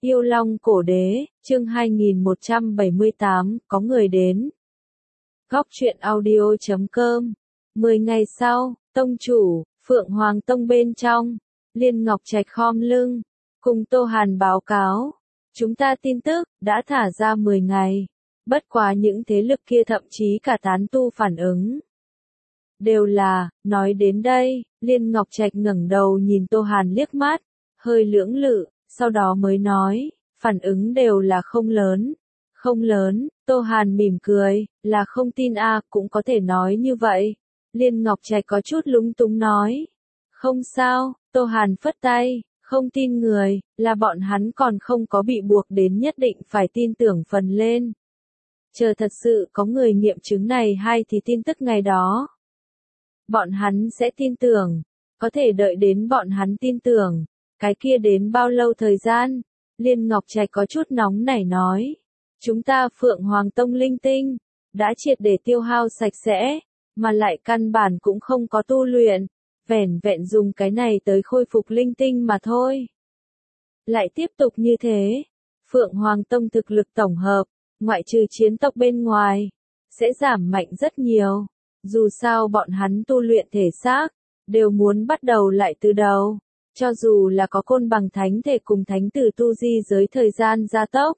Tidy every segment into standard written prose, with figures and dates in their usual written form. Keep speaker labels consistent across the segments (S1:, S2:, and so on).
S1: Yêu Long Cổ Đế, chương 2178, có người đến. Góc truyện audio.com 10 ngày sau, tông chủ, Phượng Hoàng Tông bên trong, Liên Ngọc Trạch khom lưng, cùng Tô Hàn báo cáo. Chúng ta tin tức, đã thả ra 10 ngày. Bất quá những thế lực kia thậm chí cả tán tu phản ứng. Đều là, nói đến đây, Liên Ngọc Trạch ngẩng đầu nhìn Tô Hàn liếc mắt, hơi lưỡng lự, sau đó mới nói, phản ứng đều là không lớn. Không lớn, Tô Hàn mỉm cười, là không tin cũng có thể nói như vậy. Liên Ngọc Trạch có chút lúng túng nói. Không sao, Tô Hàn phất tay, không tin người, là bọn hắn còn không có bị buộc đến nhất định phải tin tưởng phần lên. Chờ thật sự có người nghiệm chứng này hay thì tin tức ngày đó. Bọn hắn sẽ tin tưởng, có thể đợi đến bọn hắn tin tưởng, cái kia đến bao lâu thời gian? Liên Ngọc Trạch có chút nóng nảy nói. Chúng ta Phượng Hoàng Tông linh tinh, đã triệt để tiêu hao sạch sẽ, mà lại căn bản cũng không có tu luyện, vẻn vẹn dùng cái này tới khôi phục linh tinh mà thôi. Lại tiếp tục như thế, Phượng Hoàng Tông thực lực tổng hợp, ngoại trừ chiến tộc bên ngoài, sẽ giảm mạnh rất nhiều. Dù sao bọn hắn tu luyện thể xác, đều muốn bắt đầu lại từ đầu. Cho dù là có côn bằng thánh thể cùng thánh tử tu di giới thời gian gia tốc,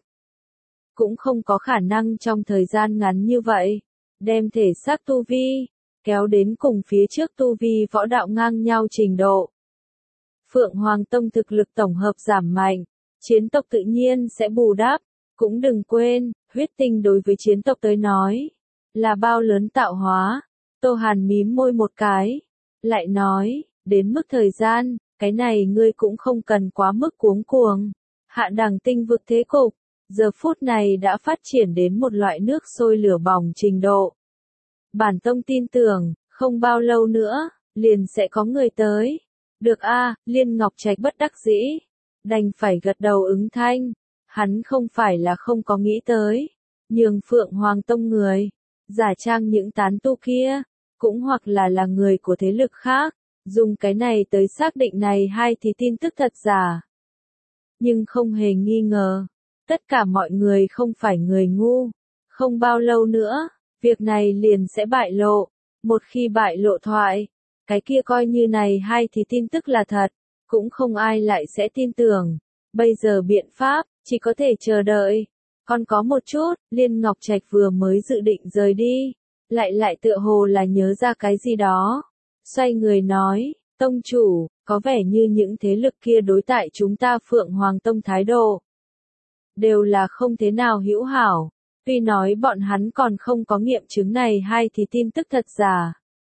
S1: cũng không có khả năng trong thời gian ngắn như vậy, đem thể xác tu vi, kéo đến cùng phía trước tu vi võ đạo ngang nhau trình độ. Phượng Hoàng Tông thực lực tổng hợp giảm mạnh, chiến tộc tự nhiên sẽ bù đắp, cũng đừng quên, huyết tinh đối với chiến tộc tới nói, là bao lớn tạo hóa. Tô Hàn mím môi một cái, lại nói, đến mức thời gian, cái này ngươi cũng không cần quá mức cuống cuồng. Hạ đẳng tinh vực thế cục, giờ phút này đã phát triển đến một loại nước sôi lửa bỏng trình độ. Bản tông tin tưởng, không bao lâu nữa, liền sẽ có người tới. Được Liên Ngọc Trạch bất đắc dĩ, đành phải gật đầu ứng thanh. Hắn không phải là không có nghĩ tới, nhường Phượng Hoàng Tông người, giả trang những tán tu kia, cũng hoặc là người của thế lực khác, dùng cái này tới xác định này hay thì tin tức thật giả. Nhưng không hề nghi ngờ, tất cả mọi người không phải người ngu, không bao lâu nữa, việc này liền sẽ bại lộ. Một khi bại lộ thoại, cái kia coi như này hay thì tin tức là thật, cũng không ai lại sẽ tin tưởng. Bây giờ biện pháp, chỉ có thể chờ đợi. Còn có một chút, Liên Ngọc Trạch vừa mới dự định rời đi, lại tựa hồ là nhớ ra cái gì đó. Xoay người nói, tông chủ, có vẻ như những thế lực kia đối tại chúng ta Phượng Hoàng Tông thái độ đều là không thế nào hữu hảo. Tuy nói bọn hắn còn không có nghiệm chứng này hay thì tin tức thật giả,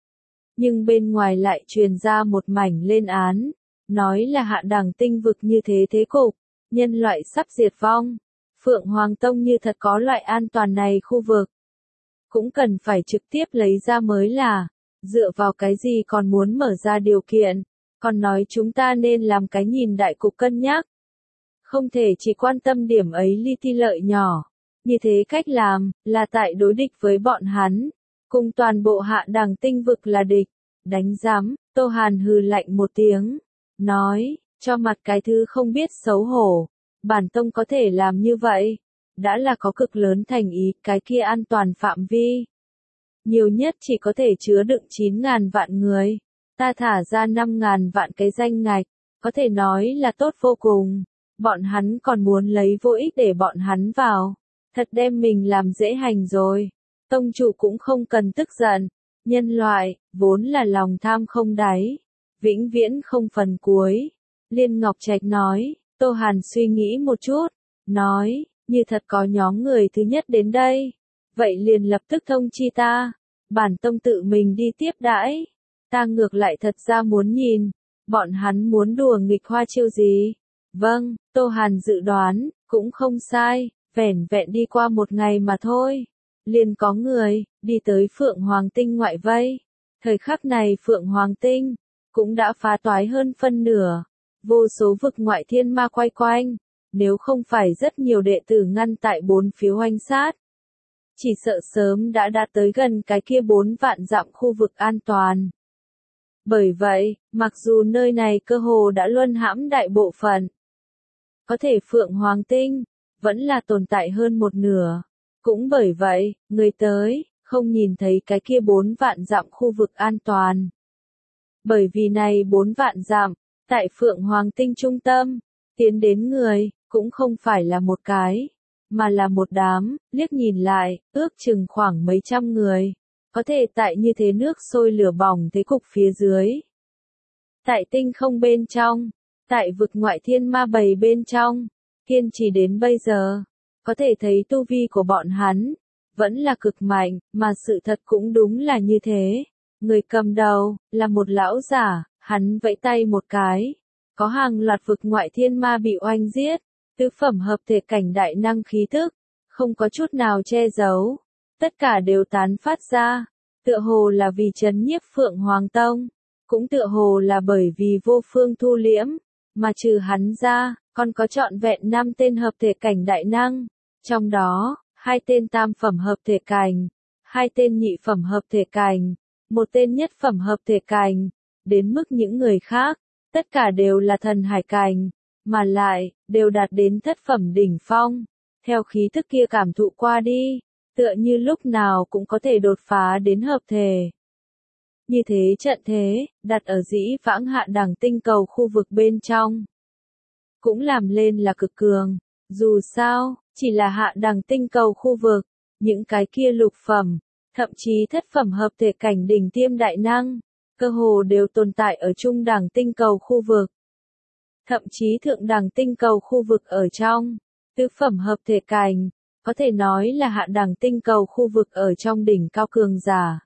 S1: nhưng bên ngoài lại truyền ra một mảnh lên án, nói là hạ đẳng tinh vực như thế cục, nhân loại sắp diệt vong. Phượng Hoàng Tông như thật có loại an toàn này khu vực, cũng cần phải trực tiếp lấy ra mới là, dựa vào cái gì còn muốn mở ra điều kiện, còn nói chúng ta nên làm cái nhìn đại cục cân nhắc. Không thể chỉ quan tâm điểm ấy li ti lợi nhỏ, như thế cách làm, là tại đối địch với bọn hắn, cùng toàn bộ hạ đẳng tinh vực là địch, đánh giám. Tô Hàn hừ lạnh một tiếng, nói, cho mặt cái thứ không biết xấu hổ, bản tông có thể làm như vậy, đã là có cực lớn thành ý, cái kia an toàn phạm vi. Nhiều nhất chỉ có thể chứa đựng 9.000 vạn người, ta thả ra 5.000 vạn cái danh ngạch, có thể nói là tốt vô cùng. Bọn hắn còn muốn lấy vô ích để bọn hắn vào, thật đem mình làm dễ hành rồi. Tông chủ cũng không cần tức giận, nhân loại, vốn là lòng tham không đáy, vĩnh viễn không phần cuối. Liên Ngọc Trạch nói, Tô Hàn suy nghĩ một chút, nói, như thật có nhóm người thứ nhất đến đây, vậy liền lập tức thông chi ta, bản tông tự mình đi tiếp đãi. Ta ngược lại thật ra muốn nhìn, bọn hắn muốn đùa nghịch hoa chiêu gì. Vâng, Tô Hàn dự đoán, cũng không sai, vẻn vẹn đi qua một ngày mà thôi. Liền có người, đi tới Phượng Hoàng Tinh ngoại vây. Thời khắc này Phượng Hoàng Tinh, cũng đã phá toái hơn phân nửa. Vô số vực ngoại thiên ma quay quanh, nếu không phải rất nhiều đệ tử ngăn tại 4 phía oanh sát, chỉ sợ sớm đã đạt tới gần cái kia 4 vạn dặm khu vực an toàn. Bởi vậy, mặc dù nơi này cơ hồ đã luân hãm đại bộ phận, có thể Phượng Hoàng Tinh vẫn là tồn tại hơn một nửa. Cũng bởi vậy, người tới không nhìn thấy cái kia 4 vạn dặm khu vực an toàn. Bởi vì này 4 vạn dặm, tại Phượng Hoàng Tinh trung tâm, tiến đến người, cũng không phải là một cái, mà là một đám, liếc nhìn lại, ước chừng khoảng mấy trăm người, có thể tại như thế nước sôi lửa bỏng thế cục phía dưới. Tại tinh không bên trong, tại vực ngoại thiên ma bầy bên trong, kiên trì đến bây giờ, có thể thấy tu vi của bọn hắn, vẫn là cực mạnh, mà sự thật cũng đúng là như thế. Người cầm đầu, là một lão giả, hắn vẫy tay một cái, có hàng loạt vực ngoại thiên ma bị oanh giết, tứ phẩm hợp thể cảnh đại năng khí thức, không có chút nào che giấu, tất cả đều tán phát ra, tựa hồ là vì trấn nhiếp Phượng Hoàng Tông, cũng tựa hồ là bởi vì vô phương thu liễm, mà trừ hắn ra, còn có trọn vẹn 5 tên hợp thể cảnh đại năng, trong đó, 2 tên tam phẩm hợp thể cảnh, 2 tên nhị phẩm hợp thể cảnh, 1 tên nhất phẩm hợp thể cảnh, đến mức những người khác, tất cả đều là thần hải cảnh, mà lại, đều đạt đến thất phẩm đỉnh phong, theo khí thức kia cảm thụ qua đi, tựa như lúc nào cũng có thể đột phá đến hợp thể. Như thế trận thế, đặt ở dĩ vãng hạ đẳng tinh cầu khu vực bên trong, cũng làm lên là cực cường, dù sao, chỉ là hạ đẳng tinh cầu khu vực, những cái kia lục phẩm, thậm chí thất phẩm hợp thể cảnh đỉnh tiêm đại năng, cơ hồ đều tồn tại ở trung đẳng tinh cầu khu vực. Thậm chí thượng đẳng tinh cầu khu vực ở trong, tứ phẩm hợp thể cảnh, có thể nói là hạ đẳng tinh cầu khu vực ở trong đỉnh cao cường giả.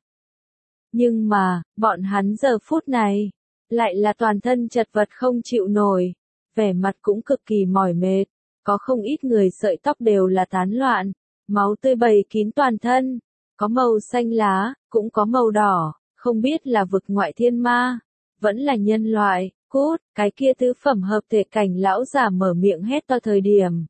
S1: Nhưng mà, bọn hắn giờ phút này, lại là toàn thân chật vật không chịu nổi, vẻ mặt cũng cực kỳ mỏi mệt, có không ít người sợi tóc đều là tán loạn, máu tươi bầy kín toàn thân, có màu xanh lá, cũng có màu đỏ, không biết là vực ngoại thiên ma, vẫn là nhân loại. Cút, cái kia tứ phẩm hợp thể cảnh lão giả mở miệng hét to thời điểm.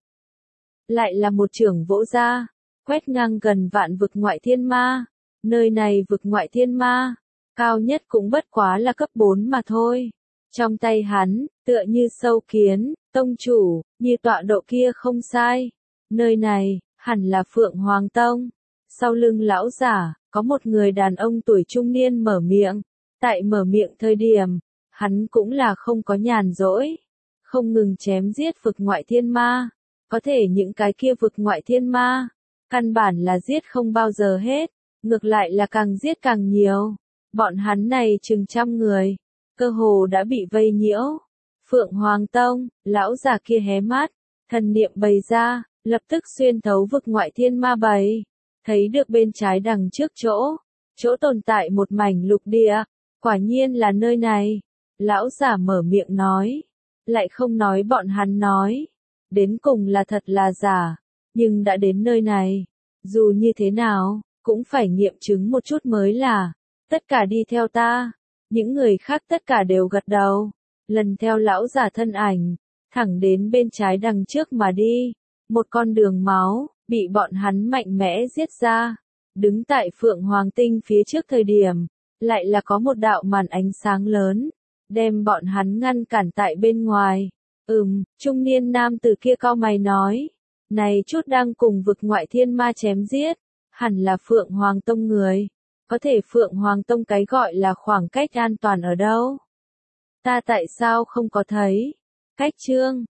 S1: Lại là một trưởng vỗ ra, quét ngang gần vạn vực ngoại thiên ma. Nơi này vực ngoại thiên ma, cao nhất cũng bất quá là cấp 4 mà thôi. Trong tay hắn, tựa như sâu kiến, tông chủ, như tọa độ kia không sai. Nơi này, hẳn là Phượng Hoàng Tông. Sau lưng lão giả, có một người đàn ông tuổi trung niên mở miệng. Tại mở miệng thời điểm, hắn cũng là không có nhàn rỗi, không ngừng chém giết vực ngoại thiên ma, có thể những cái kia vực ngoại thiên ma, căn bản là giết không bao giờ hết, ngược lại là càng giết càng nhiều, bọn hắn này chừng trăm người, cơ hồ đã bị vây nhiễu. Phượng Hoàng Tông, lão già kia hé mắt, thần niệm bày ra, lập tức xuyên thấu vực ngoại thiên ma bầy, thấy được bên trái đằng trước chỗ tồn tại một mảnh lục địa, quả nhiên là nơi này. Lão giả mở miệng nói, lại không nói bọn hắn nói, đến cùng là thật là giả, nhưng đã đến nơi này, dù như thế nào, cũng phải nghiệm chứng một chút mới là, tất cả đi theo ta, những người khác tất cả đều gật đầu, lần theo lão giả thân ảnh, thẳng đến bên trái đằng trước mà đi, một con đường máu, bị bọn hắn mạnh mẽ giết ra, đứng tại Phượng Hoàng Tinh phía trước thời điểm, lại là có một đạo màn ánh sáng lớn. Đem bọn hắn ngăn cản tại bên ngoài. Trung niên nam tử kia cau mày nói. Này chút đang cùng vực ngoại thiên ma chém giết. Hẳn là Phượng Hoàng Tông người. Có thể Phượng Hoàng Tông cái gọi là khoảng cách an toàn ở đâu? Ta tại sao không có thấy? Cách chương